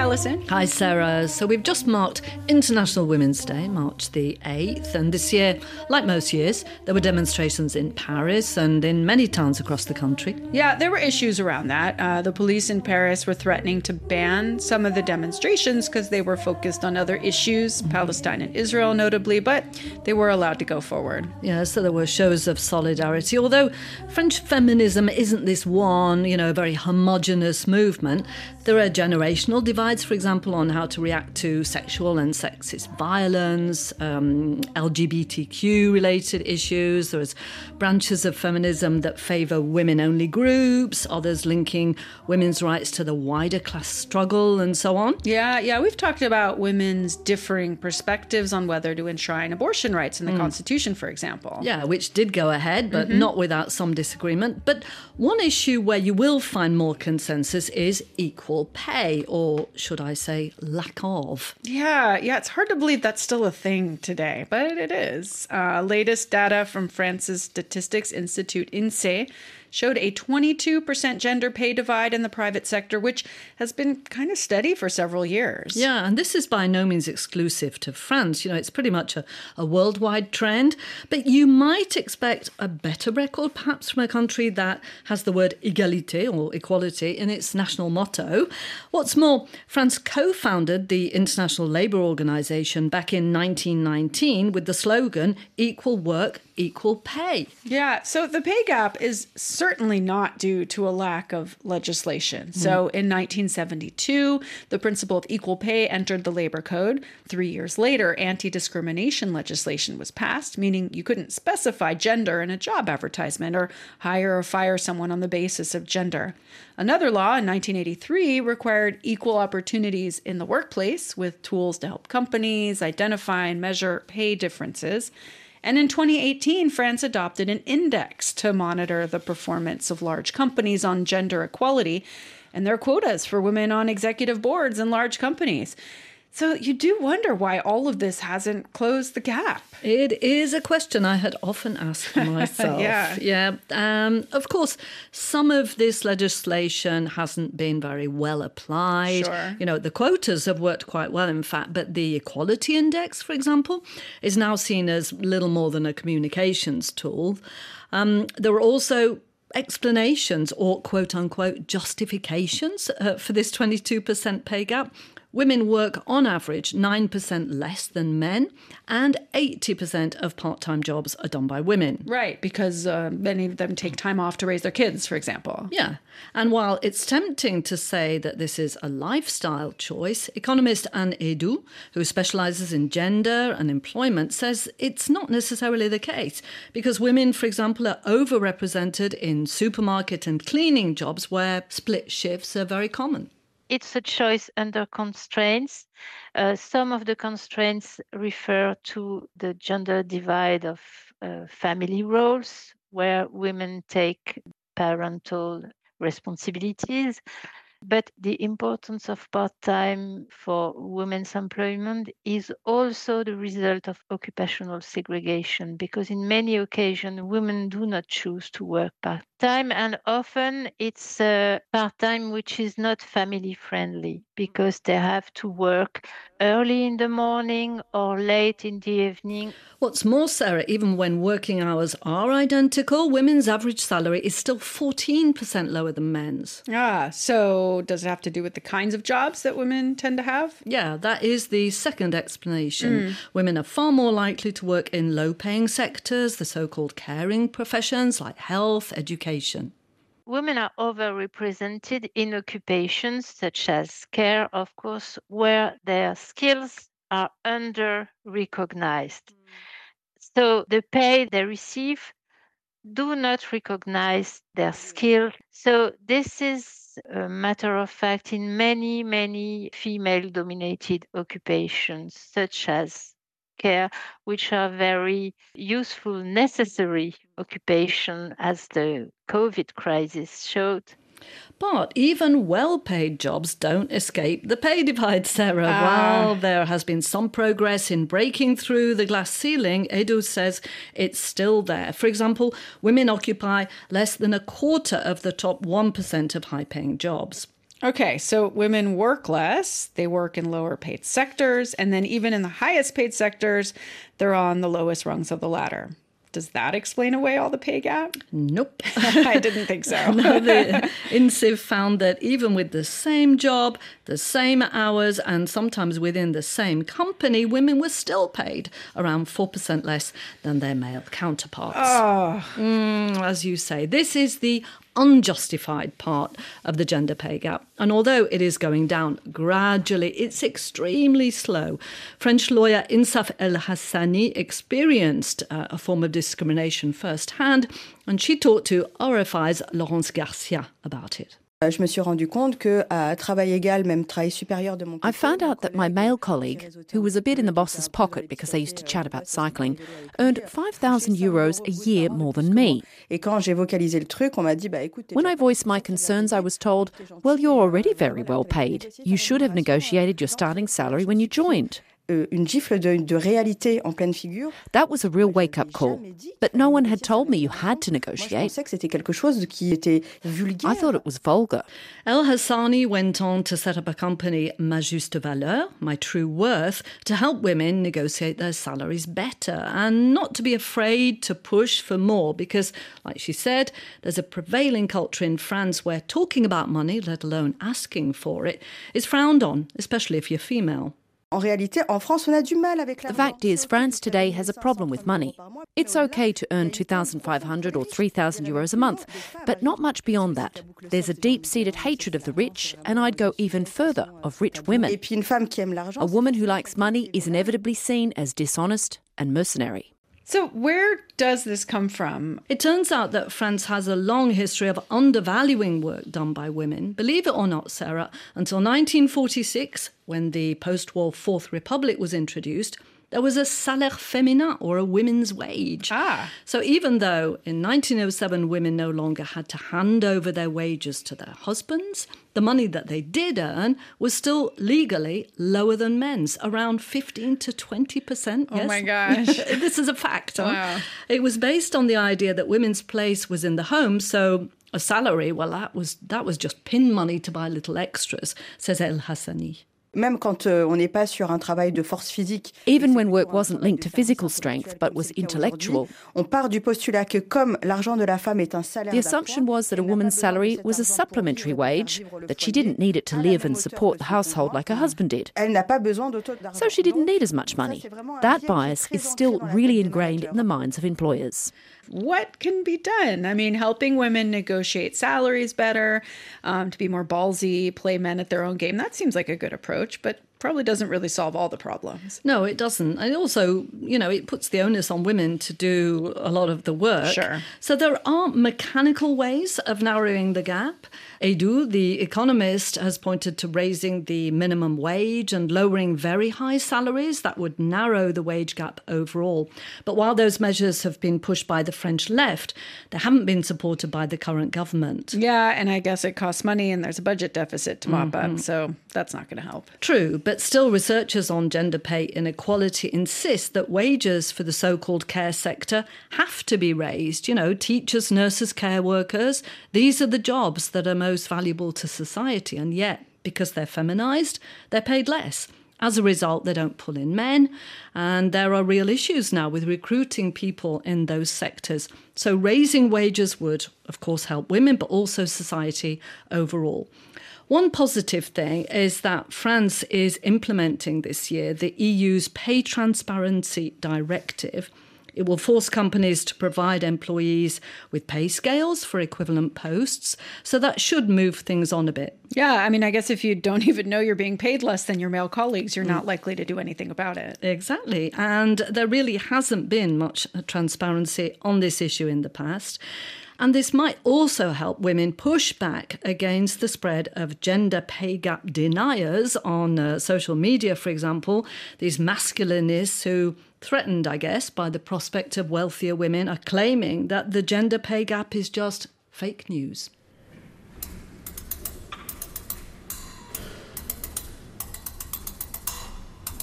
Alison. Hi, Sarah. So we've just marked International Women's Day, March the 8th. And this year, like most years, there were demonstrations in Paris and in many towns across the country. Yeah, there were issues around that. The police in Paris were threatening to ban some of the demonstrations because they were focused on other issues, Palestine and Israel notably, but they were allowed to go forward. Yeah, so there were shows of solidarity. Although French feminism isn't this one, very homogenous movement, there are generational divides, for example, on how to react to sexual and sexist violence, LGBTQ-related issues. There's branches of feminism that favour women-only groups, others linking women's rights to the wider class struggle, and so on. Yeah, we've talked about women's differing perspectives on whether to enshrine abortion rights in the Constitution, for example. Yeah, which did go ahead, but not without some disagreement. But one issue where you will find more consensus is equal pay, or should I say lack of. Yeah, it's hard to believe that's still a thing today, but it is. Latest data from France's Statistics Institute, INSEE, showed a 22% gender pay divide in the private sector, which has been kind of steady for several years. Yeah, and this is by no means exclusive to France. It's pretty much a worldwide trend. But you might expect a better record, perhaps, from a country that has the word égalité, or equality, in its national motto. What's more, France co-founded the International Labour Organization back in 1919 with the slogan, equal work, equal pay. Yeah, so the pay gap is certainly not due to a lack of legislation. So in 1972, the principle of equal pay entered the labor code. 3 years later, anti-discrimination legislation was passed, meaning you couldn't specify gender in a job advertisement or hire or fire someone on the basis of gender. Another law in 1983 required equal opportunities in the workplace with tools to help companies identify and measure pay differences. And in 2018, France adopted an index to monitor the performance of large companies on gender equality and their quotas for women on executive boards in large companies. So you do wonder why all of this hasn't closed the gap. It is a question I had often asked myself. Yeah. Of course, some of this legislation hasn't been very well applied. Sure. The quotas have worked quite well, in fact, but the Equality Index, for example, is now seen as little more than a communications tool. There are also explanations or quote-unquote justifications for this 22% pay gap. Women work on average 9% less than men, and 80% of part-time jobs are done by women. Right, because many of them take time off to raise their kids, for example. Yeah, and while it's tempting to say that this is a lifestyle choice, economist Anne Edu, who specialises in gender and employment, says it's not necessarily the case, because women, for example, are overrepresented in supermarket and cleaning jobs where split shifts are very common. It's a choice under constraints. Some of the constraints refer to the gender divide of family roles, where women take parental responsibilities. But the importance of part-time for women's employment is also the result of occupational segregation, because in many occasions, women do not choose to work part-time, and often it's part-time which is not family-friendly, because they have to work early in the morning or late in the evening. What's more, Sarah, even when working hours are identical, women's average salary is still 14% lower than men's. So does it have to do with the kinds of jobs that women tend to have? Yeah, that is the second explanation. Women are far more likely to work in low-paying sectors, the so-called caring professions like health, education. Women are overrepresented in occupations such as care, of course, where their skills are under-recognized. So the pay they receive do not recognize their skill. So this is a matter of fact in many, many female-dominated occupations, such as care, which are very useful, necessary occupation, as the COVID crisis showed. But even well-paid jobs don't escape the pay divide, Sarah. While there has been some progress in breaking through the glass ceiling, Edu says it's still there. For example, women occupy less than a quarter of the top 1% of high-paying jobs. Okay, so women work less, they work in lower paid sectors, and then even in the highest paid sectors, they're on the lowest rungs of the ladder. Does that explain away all the pay gap? Nope. I didn't think so. No, the INSIF found that even with the same job, the same hours, and sometimes within the same company, women were still paid around 4% less than their male counterparts. As you say, this is the unjustified part of the gender pay gap. And although it is going down gradually, it's extremely slow. French lawyer Insaf El Hassani experienced a form of discrimination firsthand, and she talked to RFI's Laurence Garcia about it. I found out that my male colleague, who was a bit in the boss's pocket because they used to chat about cycling, earned 5,000 euros a year more than me. When I voiced my concerns, I was told, well, you're already very well paid. You should have negotiated your starting salary when you joined. That was a real wake-up call. But no one had told me you had to negotiate. I thought it was vulgar. El Hassani went on to set up a company, Ma Juste Valeur, My True Worth, to help women negotiate their salaries better and not to be afraid to push for more because, like she said, there's a prevailing culture in France where talking about money, let alone asking for it, is frowned on, especially if you're female. The fact is, France today has a problem with money. It's okay to earn 2,500 or 3,000 euros a month, but not much beyond that. There's a deep-seated hatred of the rich, and I'd go even further, of rich women. A woman who likes money is inevitably seen as dishonest and mercenary. So where does this come from? It turns out that France has a long history of undervaluing work done by women. Believe it or not, Sarah, until 1946, when the post-war Fourth Republic was introduced, there was a salaire féminin, or a women's wage. So even though in 1907 women no longer had to hand over their wages to their husbands, the money that they did earn was still legally lower than men's, around 15 to 20%. Oh my gosh. This is a fact. Wow. It was based on the idea that women's place was in the home, so a salary, well, that was just pin money to buy little extras, says El Hassani. Even when work wasn't linked to physical strength but was intellectual, the assumption was that a woman's salary was a supplementary wage, that she didn't need it to live and support the household like her husband did. So she didn't need as much money. That bias is still really ingrained in the minds of employers. What can be done? I mean, helping women negotiate salaries better, to be more ballsy, play men at their own game. That seems like a good approach, but probably doesn't really solve all the problems. No, it doesn't. And also, it puts the onus on women to do a lot of the work. Sure. So there are mechanical ways of narrowing the gap. Edu, the economist, has pointed to raising the minimum wage and lowering very high salaries. That would narrow the wage gap overall. But while those measures have been pushed by the French left, they haven't been supported by the current government. Yeah, and I guess it costs money and there's a budget deficit to mop up, so that's not going to help. True, but still researchers on gender pay inequality insist that wages for the so-called care sector have to be raised. Teachers, nurses, care workers, these are the jobs that are most valuable to society, and yet, because they're feminized, they're paid less. As a result, they don't pull in men, and there are real issues now with recruiting people in those sectors. So raising wages would, of course, help women, but also society overall. One positive thing is that France is implementing this year the EU's Pay Transparency Directive. It will force companies to provide employees with pay scales for equivalent posts. So that should move things on a bit. Yeah, I mean, I guess if you don't even know you're being paid less than your male colleagues, you're not likely to do anything about it. Exactly. And there really hasn't been much transparency on this issue in the past. And this might also help women push back against the spread of gender pay gap deniers on social media, for example. These masculinists who, threatened, I guess, by the prospect of wealthier women, are claiming that the gender pay gap is just fake news.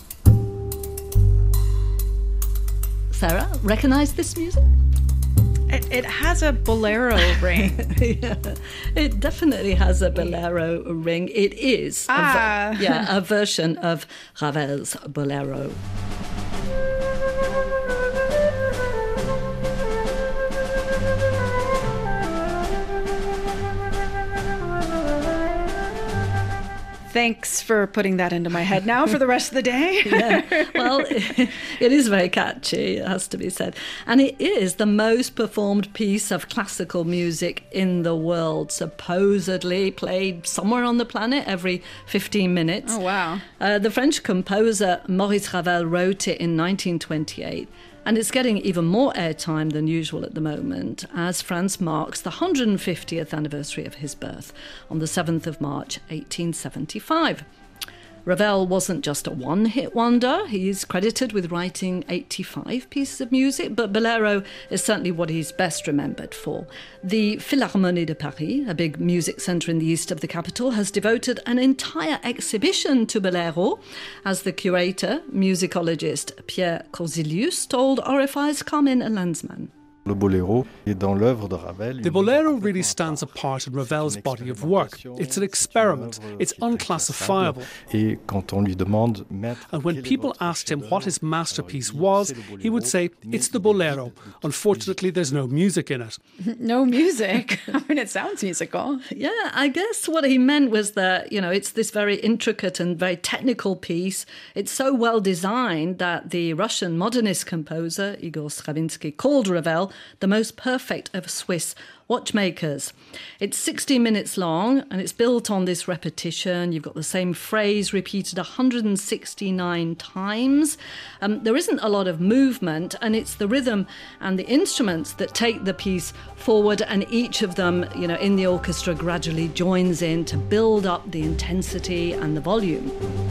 Sarah, recognise this music? It has a bolero ring. Yeah, it definitely has a bolero ring. It is a version of Ravel's bolero. Thanks for putting that into my head now for the rest of the day. Yeah. Well, it is very catchy, it has to be said. And it is the most performed piece of classical music in the world, supposedly played somewhere on the planet every 15 minutes. Oh, wow. The French composer Maurice Ravel wrote it in 1928. And it's getting even more airtime than usual at the moment, as France marks the 150th anniversary of his birth on the 7th of March, 1875. Ravel wasn't just a one-hit wonder. He's credited with writing 85 pieces of music, but Bolero is certainly what he's best remembered for. The Philharmonie de Paris, a big music centre in the east of the capital, has devoted an entire exhibition to Bolero, as the curator, musicologist Pierre Corzilius, told RFI's Carmen Lanzmann. The bolero really stands apart in Ravel's body of work. It's an experiment. It's unclassifiable. And when people asked him what his masterpiece was, he would say, it's the bolero. Unfortunately, there's no music in it. No music? I mean, it sounds musical. Yeah, I guess what he meant was that, it's this very intricate and very technical piece. It's so well designed that the Russian modernist composer, Igor Stravinsky, called Ravel the most perfect of Swiss watchmakers. It's 60 minutes long and it's built on this repetition. You've got the same phrase repeated 169 times. There isn't a lot of movement, and it's the rhythm and the instruments that take the piece forward, and each of them, in the orchestra gradually joins in to build up the intensity and the volume.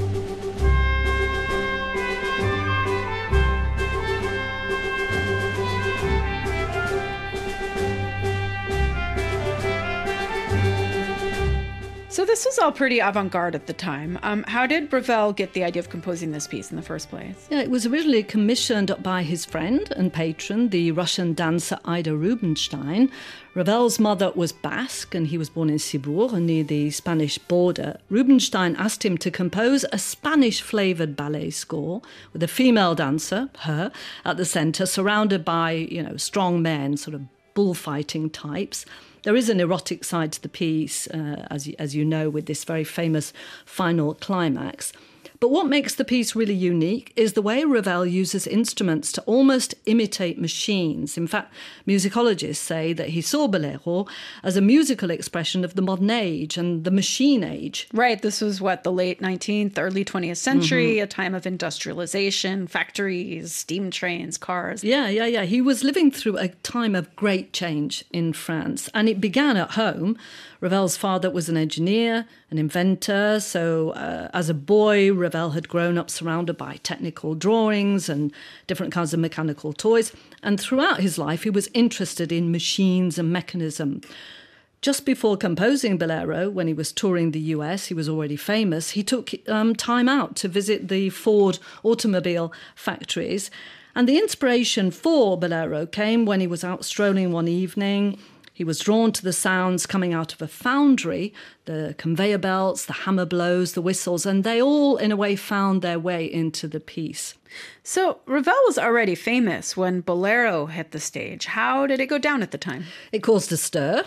So this was all pretty avant-garde at the time. How did Ravel get the idea of composing this piece in the first place? Yeah, it was originally commissioned by his friend and patron, the Russian dancer Ida Rubinstein. Ravel's mother was Basque, and he was born in Cibourg, near the Spanish border. Rubinstein asked him to compose a Spanish-flavoured ballet score with a female dancer, her, at the centre, surrounded by, strong men, sort of bullfighting types. There is an erotic side to the piece, as you know, with this very famous final climax. But what makes the piece really unique is the way Ravel uses instruments to almost imitate machines. In fact, musicologists say that he saw Bolero as a musical expression of the modern age and the machine age. Right. This was the late 19th, early 20th century, a time of industrialization, factories, steam trains, cars. Yeah. He was living through a time of great change in France, and it began at home. Ravel's father was an engineer, an inventor, so as a boy, Ravel had grown up surrounded by technical drawings and different kinds of mechanical toys, and throughout his life he was interested in machines and mechanism. Just before composing Bolero, when he was touring the US, he was already famous, he took time out to visit the Ford automobile factories, and the inspiration for Bolero came when he was out strolling one evening. He was drawn to the sounds coming out of a foundry, the conveyor belts, the hammer blows, the whistles, and they all, in a way, found their way into the piece. So Ravel was already famous when Bolero hit the stage. How did it go down at the time? It caused a stir,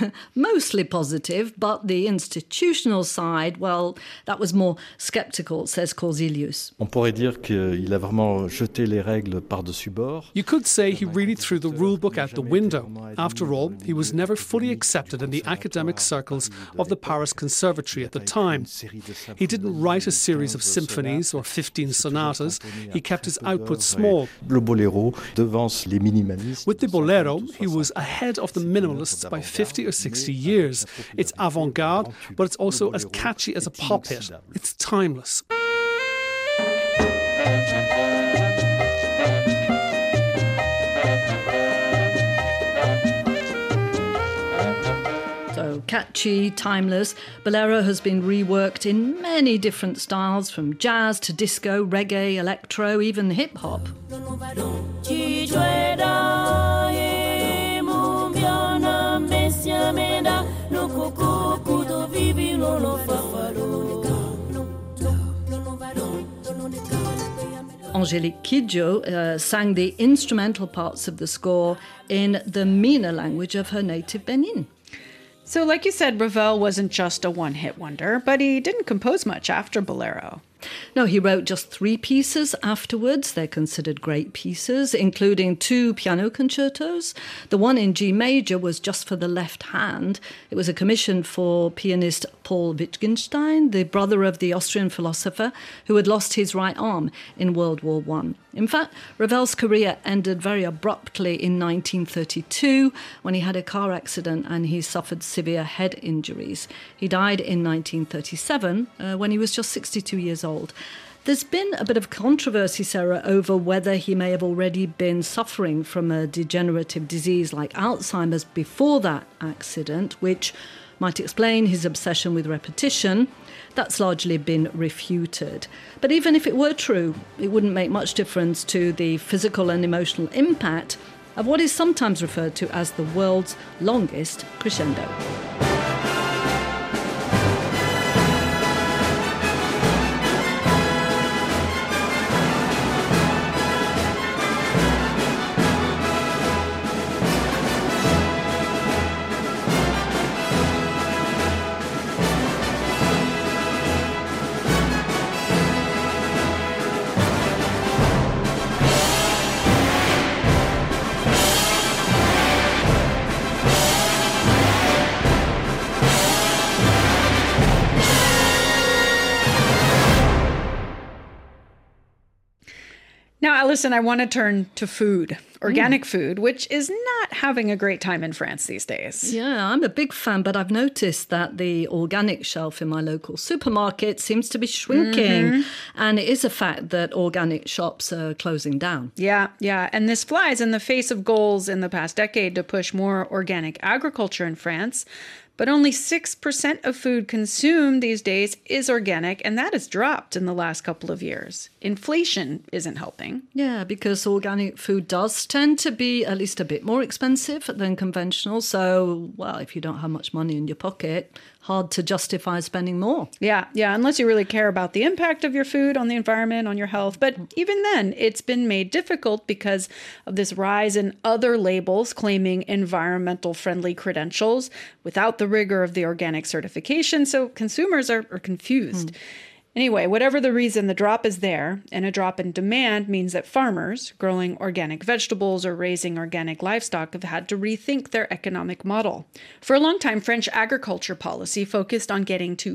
mostly positive, but the institutional side, well, that was more sceptical, says Corzilius. On pourrait dire qu'il a vraiment jeté les règles par-dessus bord. You could say he really threw the rulebook out the window. After all, he was never fully accepted in the academic circles of the Paris Conservatory at the time. He didn't write a series of symphonies or 15 sonatas. He kept his output small. Le bolero devance les minimalistes. With the bolero, he was ahead of the minimalists by 50 or 60 years. It's avant-garde, but it's also as catchy as a pop hit. It's timeless. Catchy, timeless, Bolero has been reworked in many different styles, from jazz to disco, reggae, electro, even hip-hop. Angélique Kidjo sang the instrumental parts of the score in the Mina language of her native Benin. So, like you said, Ravel wasn't just a one-hit wonder, but he didn't compose much after Bolero. No, he wrote just 3 pieces afterwards. They're considered great pieces, including 2 piano concertos. The one in G major was just for the left hand. It was a commission for pianist Paul Wittgenstein, the brother of the Austrian philosopher who had lost his right arm in World War I. In fact, Ravel's career ended very abruptly in 1932 when he had a car accident and he suffered severe head injuries. He died in 1937 when he was just 62 years old. There's been a bit of controversy, Sarah, over whether he may have already been suffering from a degenerative disease like Alzheimer's before that accident, which might explain his obsession with repetition. That's largely been refuted. But even if it were true, it wouldn't make much difference to the physical and emotional impact of what is sometimes referred to as the world's longest crescendo. Now, Alison, I want to turn to food, organic food, which is not having a great time in France these days. Yeah, I'm a big fan, but I've noticed that the organic shelf in my local supermarket seems to be shrinking. And it is a fact that organic shops are closing down. Yeah. And this flies in the face of goals in the past decade to push more organic agriculture in France. But only 6% of food consumed these days is organic, and that has dropped in the last couple of years. Inflation isn't helping. Yeah, because organic food does tend to be at least a bit more expensive than conventional. So, well, if you don't have much money in your pocket, hard to justify spending more. Yeah, unless you really care about the impact of your food on the environment, on your health. But even then, it's been made difficult because of this rise in other labels claiming environmental friendly credentials without the rigor of the organic certification. So consumers are confused. Anyway, whatever the reason, the drop is there, and a drop in demand means that farmers growing organic vegetables or raising organic livestock have had to rethink their economic model. For a long time, French agriculture policy focused on getting to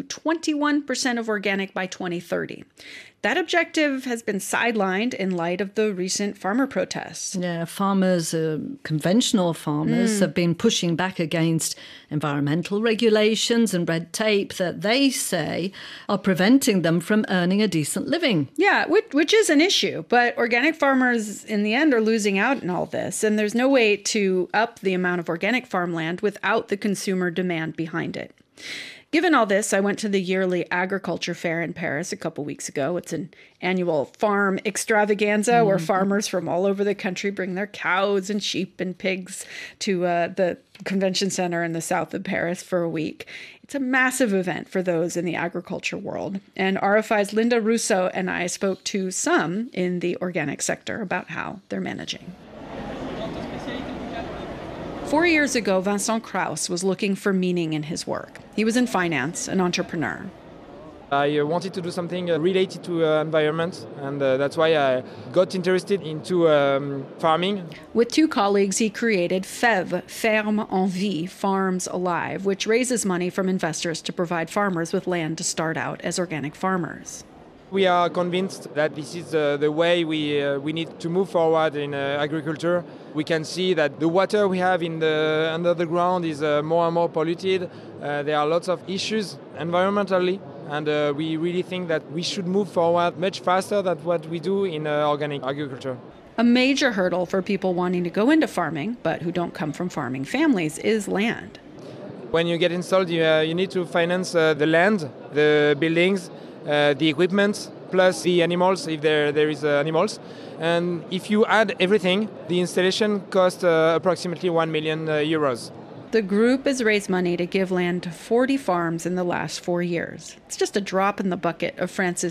21% of organic by 2030. That objective has been sidelined in light of the recent farmer protests. Yeah, farmers, conventional farmers, have been pushing back against environmental regulations and red tape that they say are preventing them from earning a decent living. Yeah, which is an issue. But organic farmers, in the end, are losing out in all this. And there's no way to up the amount of organic farmland without the consumer demand behind it. Given all this, I went to the yearly agriculture fair in Paris a couple weeks ago. It's an annual farm extravaganza where farmers from all over the country bring their cows and sheep and pigs to the convention center in the south of Paris for a week. It's a massive event for those in the agriculture world. And RFI's Linda Russo and I spoke to some in the organic sector about how they're managing. 4 years ago, Vincent Kraus was looking for meaning in his work. He was in finance, an entrepreneur. I wanted to do something related to environment, and that's why I got interested into farming. With 2 colleagues, he created FEV, Ferme en Vie, Farms Alive, which raises money from investors to provide farmers with land to start out as organic farmers. We are convinced that this is the way we need to move forward in agriculture. We can see that the water we have under the ground is more and more polluted. There are lots of issues environmentally, and we really think that we should move forward much faster than what we do in organic agriculture. A major hurdle for people wanting to go into farming, but who don't come from farming families, is land. When you get installed, you need to finance the land, the buildings, the equipment, plus the animals, if there is animals. And if you add everything, the installation costs approximately 1 million euros. the group has raised money to give land to 40 farms in the last 4 years. It's just a drop in the bucket of France's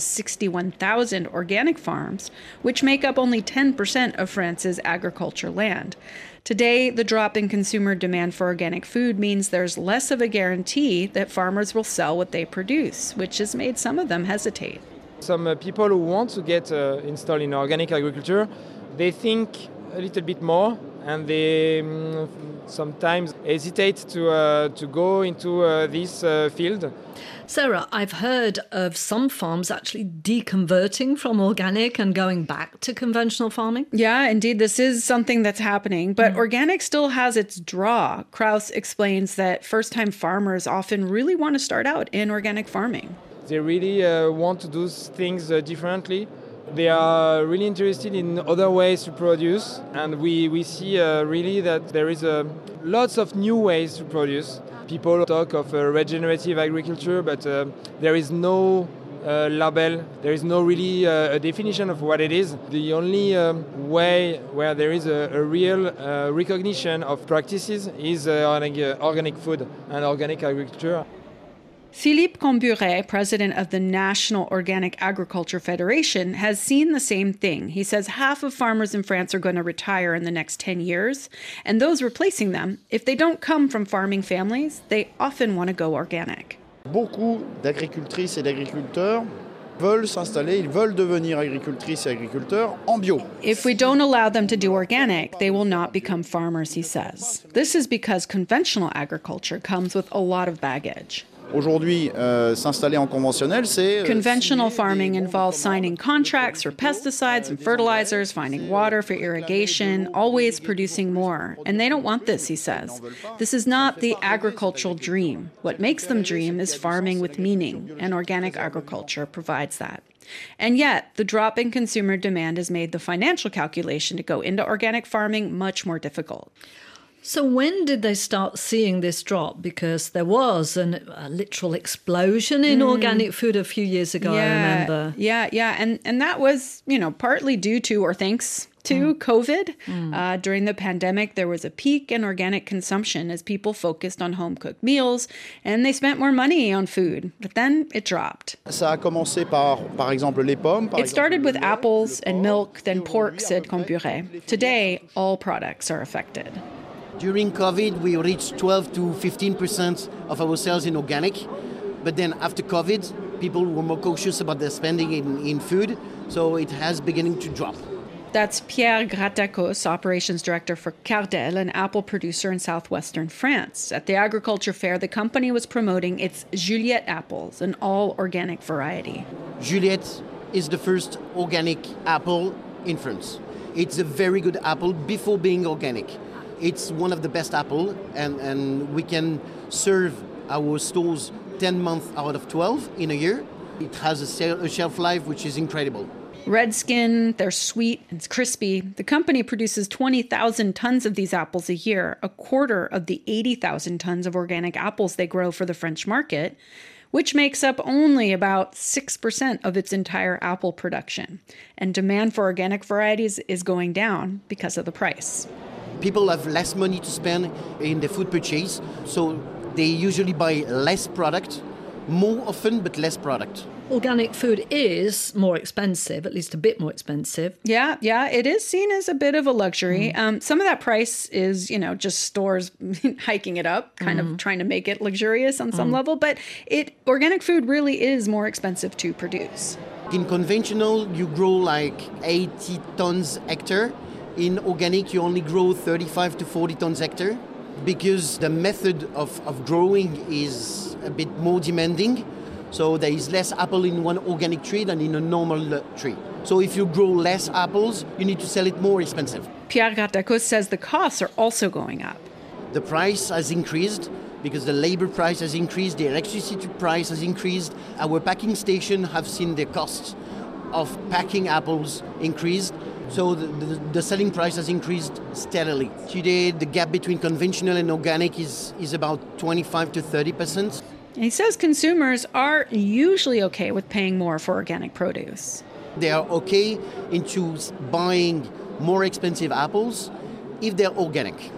61,000 organic farms, which make up only 10% of France's agriculture land. Today, the drop in consumer demand for organic food means there's less of a guarantee that farmers will sell what they produce, which has made some of them hesitate. Some people who want to get installed in organic agriculture, they think a little bit more, and they sometimes hesitate to go into this field. Sarah, I've heard of some farms actually deconverting from organic and going back to conventional farming. Yeah, indeed, this is something that's happening, but organic still has its draw. Kraus explains that first-time farmers often really want to start out in organic farming. They really want to do things differently. They are really interested in other ways to produce, and we see really that there is lots of new ways to produce. People talk of regenerative agriculture, but there is no label, there is no really a definition of what it is. The only way where there is a real recognition of practices is organic food and organic agriculture. Philippe Comburet, president of the National Organic Agriculture Federation, has seen the same thing. He says half of farmers in France are going to retire in the next 10 years, and those replacing them, if they don't come from farming families, they often want to go organic. Beaucoup d'agricultrices et d'agriculteurs veulent s'installer, ils veulent devenir agricultrices et agriculteurs en bio. If we don't allow them to do organic, they will not become farmers, he says. This is because conventional agriculture comes with a lot of baggage. Aujourd'hui, s'installer en conventionnel, c'est... Conventional farming involves signing contracts for pesticides and fertilizers, finding water for irrigation, always producing more. And they don't want this, he says. This is not the agricultural dream. What makes them dream is farming with meaning, and organic agriculture provides that. And yet, the drop in consumer demand has made the financial calculation to go into organic farming much more difficult. So when did they start seeing this drop? Because there was a literal explosion in organic food a few years ago, I remember. Yeah. And that was, partly due to or thanks to COVID. During the pandemic, there was a peak in organic consumption as people focused on home-cooked meals and they spent more money on food. But then it dropped. Ça a commencé par exemple, les pommes. It started with apples and milk, then pork, said Comburet. Today, all products are affected. During COVID, we reached 12 to 15% of our sales in organic. But then after COVID, people were more cautious about their spending in food. So it has beginning to drop. That's Pierre Gratacos, operations director for Cardel, an apple producer in southwestern France. At the agriculture fair, the company was promoting its Juliette apples, an all-organic variety. Juliette is the first organic apple in France. It's a very good apple before being organic. It's one of the best apple, and we can serve our stores 10 months out of 12 in a year. It has a shelf life which is incredible. Red skin, they're sweet and crispy. The company produces 20,000 tons of these apples a year, a quarter of the 80,000 tons of organic apples they grow for the French market, which makes up only about 6% of its entire apple production. And demand for organic varieties is going down because of the price. People have less money to spend in their food purchase, so they usually buy less product, more often, but less product. Organic food is more expensive, at least a bit more expensive. Yeah, it is seen as a bit of a luxury. Some of that price is, just stores hiking it up, kind of trying to make it luxurious on some level, but organic food really is more expensive to produce. In conventional, you grow like 80 tons hectare. In organic, you only grow 35 to 40 tons hectare because the method of growing is a bit more demanding. So there is less apple in one organic tree than in a normal tree. So if you grow less apples, you need to sell it more expensive. Pierre Gratacos says the costs are also going up. The price has increased because the labor price has increased, the electricity price has increased. Our packing station have seen the costs of packing apples increased. So the selling price has increased steadily. Today, the gap between conventional and organic is about 25 to 30%. He says consumers are usually okay with paying more for organic produce. They are okay into buying more expensive apples if they're organic.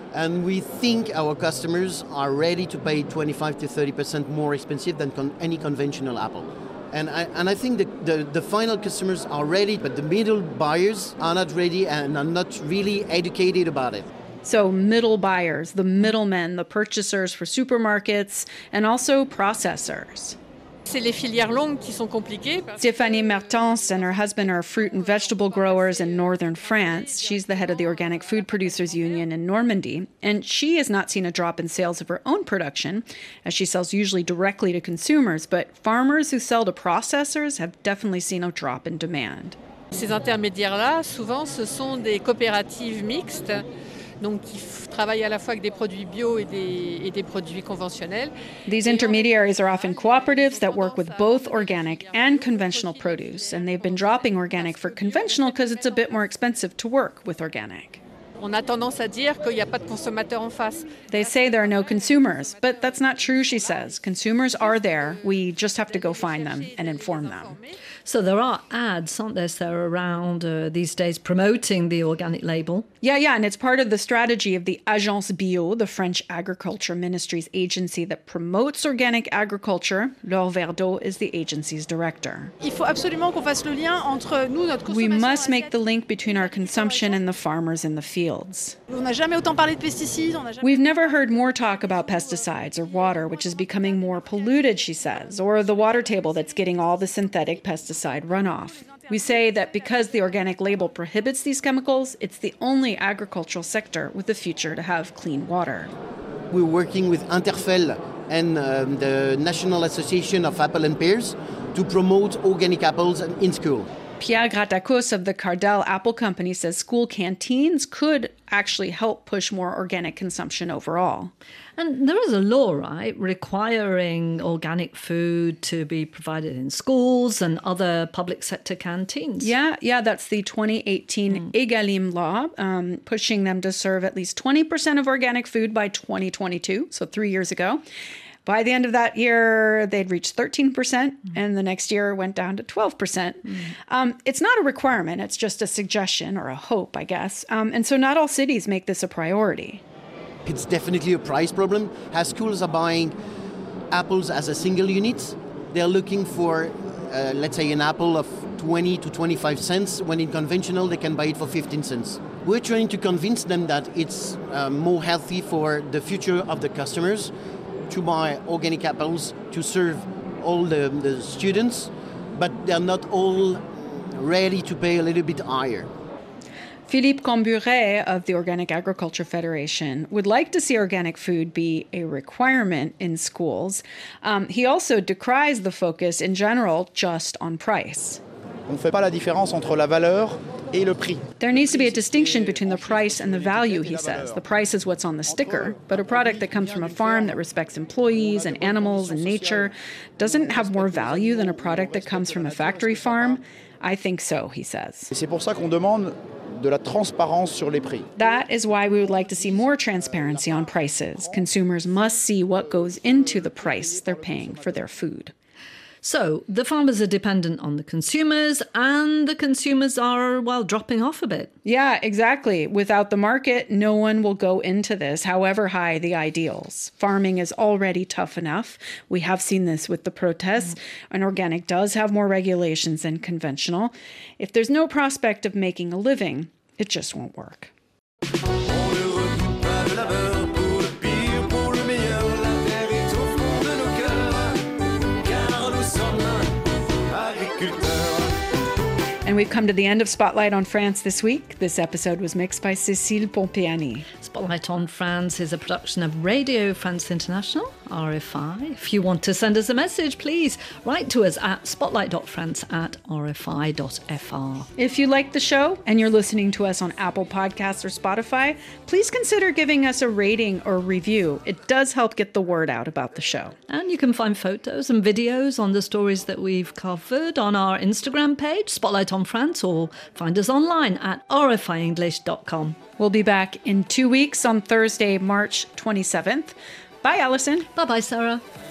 And we think our customers are ready to pay 25 to 30% more expensive than any conventional apple. And I think the final customers are ready, but the middle buyers are not ready and are not really educated about it. So middle buyers, the middlemen, the purchasers for supermarkets, and also processors. Stéphanie Mertens and her husband are fruit and vegetable growers in northern France. She's the head of the Organic Food Producers Union in Normandy, and she has not seen a drop in sales of her own production, as she sells usually directly to consumers, but farmers who sell to processors have definitely seen a drop in demand. Ces intermédiaires-là, souvent, ce sont des coopératives mixtes. Donc, qui travaillent à la fois avec des produits bio et des produits conventionnels. These intermediaries are often cooperatives that work with both organic and conventional produce, and they've been dropping organic for conventional because it's a bit more expensive to work with organic. On a tendance à dire qu'il n'y a pas de consommateurs en face. They say there are no consumers, but that's not true, she says. Consumers are there. We just have to go find them and inform them. So there are ads, aren't there, Sarah, around these days promoting the organic label? Yeah, and it's part of the strategy of the Agence Bio, the French Agriculture Ministry's agency that promotes organic agriculture. Laure Verdot is the agency's director. Il faut absolument qu'on fasse le lien entre nous, notre consommation. We must make the link between our consumption and the farmers in the fields. On n'a jamais autant parlé de pesticides. We've never heard more talk about pesticides or water, which is becoming more polluted, she says, or the water table that's getting all the synthetic pesticide runoff. We say that because the organic label prohibits these chemicals, it's the only agricultural sector with the future to have clean water. We're working with Interfel and the National Association of Apple and Pears to promote organic apples in school. Pierre Gratacus of the Cardel Apple Company says school canteens could actually help push more organic consumption overall. And there is a law, right, requiring organic food to be provided in schools and other public sector canteens. Yeah, that's the 2018 EGalim law, pushing them to serve at least 20% of organic food by 2022, so 3 years ago. By the end of that year, they'd reached 13%, and the next year went down to 12%. It's not a requirement. It's just a suggestion or a hope, I guess. And so not all cities make this a priority. It's definitely a price problem. As schools are buying apples as a single unit, they're looking for, let's say, an apple of 20 to 25 cents, when in conventional they can buy it for 15 cents. We're trying to convince them that it's more healthy for the future of the customers to buy organic apples to serve all the students, but they're not all ready to pay a little bit higher. Philippe Comburet of the Organic Agriculture Federation would like to see organic food be a requirement in schools. He also decries the focus in general just on price. On ne fait pas la différence entre la valeur et le prix. There needs to be a distinction between the price and the value, he says. The price is what's on the sticker, but a product that comes from a farm that respects employees and animals and nature doesn't have more value than a product that comes from a factory farm. I think so, he says. Et c'est pour ça qu'on demande de la transparence sur les prix. That is why we would like to see more transparency on prices. Consumers must see what goes into the price they're paying for their food. So the farmers are dependent on the consumers, and the consumers are, well, dropping off a bit. Yeah, exactly. Without the market, no one will go into this, however high the ideals. Farming is already tough enough. We have seen this with the protests, and organic does have more regulations than conventional. If there's no prospect of making a living, it just won't work. And we've come to the end of Spotlight on France this week. This episode was mixed by Cécile Pompeani. Spotlight on France is a production of Radio France International, RFI. If you want to send us a message, please write to us at spotlight.france@rfi.fr. If you like the show and you're listening to us on Apple Podcasts or Spotify, please consider giving us a rating or review. It does help get the word out about the show. And you can find photos and videos on the stories that we've covered on our Instagram page, Spotlight on France, or find us online at rfienglish.com. We'll be back in 2 weeks on Thursday, March 27th. Bye, Alison. Bye-bye, Sarah.